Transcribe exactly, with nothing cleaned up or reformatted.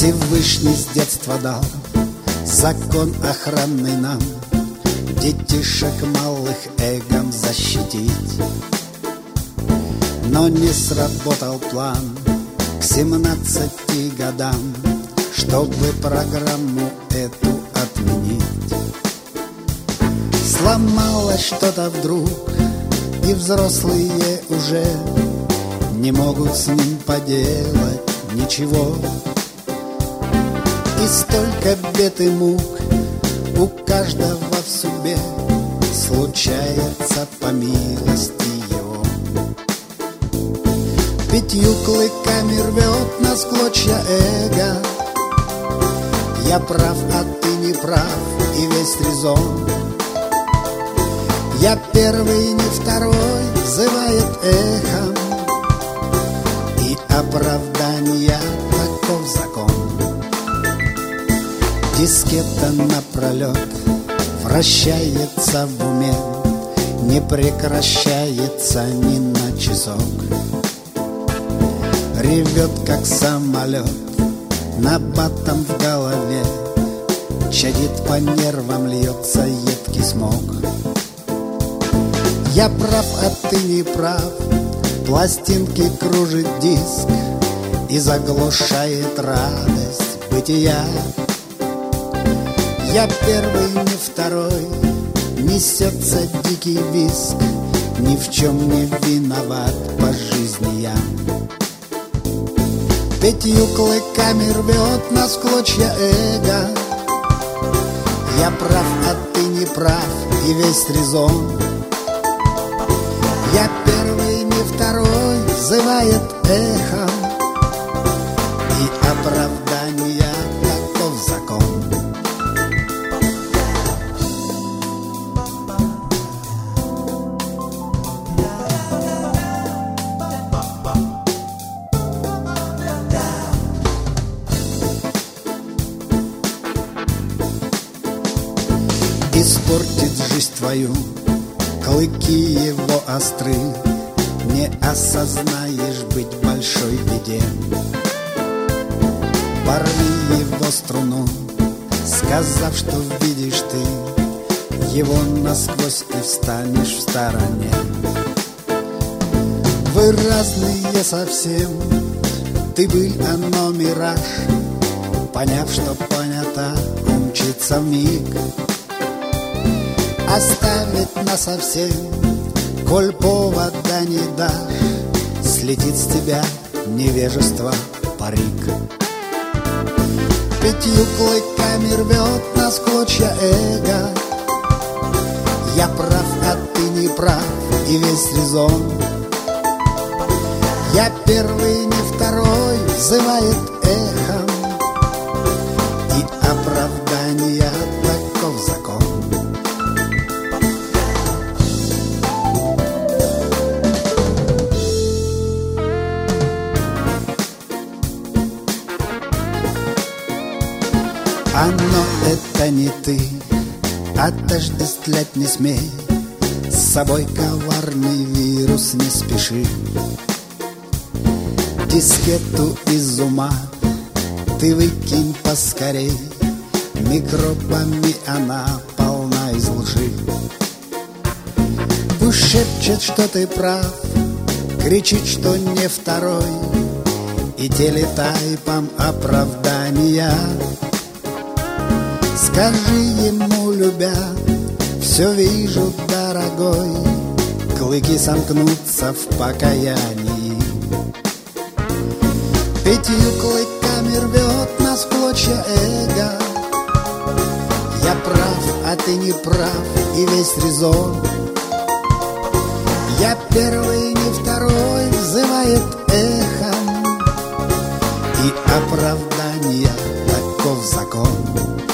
Всевышний с детства дал закон охранный нам, детишек малых эгом защитить. Но не сработал план к семнадцати годам, чтобы программу эту отменить. Сломалось что-то вдруг, и взрослые уже не могут с ним поделать ничего. И столько бед и мук у каждого в судьбе случается по милости его. Пятью клыками рвет нас клочья эго. Я прав, а ты не прав, и весь резон. Я первый, не второй, взывает эхом, и оправдания таков закон. Дискета напролет вращается в уме, не прекращается ни на часок. Ревет, как самолет, набатом в голове, чадит по нервам, льется едкий смог. Я прав, а ты не прав, пластинки кружит диск и заглушает радость бытия. Я первый, не второй, несется дикий визг, ни в чем не виноват по жизни я. Пятью клыками рвет нас клочья эго. Я прав, а ты не прав, и весь резон. Я первый, не второй, взывает эхом, и оправдания таков закон. Испортит жизнь твою, клыки его остры, не осознаешь быть в большой беде. Порви его струну, сказав, что видишь ты его насквозь, и встанешь в стороне. Вы разные совсем, ты быль, оно мираж, поняв, что понято, умчится вмиг. Оставить насовсем, коль повода не дашь, слетит с тебя невежество парик. Пятью клыками рвет нас клочья эго. Я прав, а ты не прав, и весь резон. Я первый, не второй, взывает эхом, и оправдания таков закон. Оно это не ты, отождествлять не смей, с собой коварный вирус не спеши. Дискету из ума ты выкинь поскорей, микробами она полна из лжи. Пусть шепчет, что ты прав, кричит, что не второй, и телетайпом оправдания. Скажи ему, любя, все вижу, дорогой, клыки сомкнутся в покаянии. Пятью клыками рвет нас клочья эго. Я прав, а ты не прав, и весь резон. Я первый, не второй, взывает эхом, и оправдания таков закон.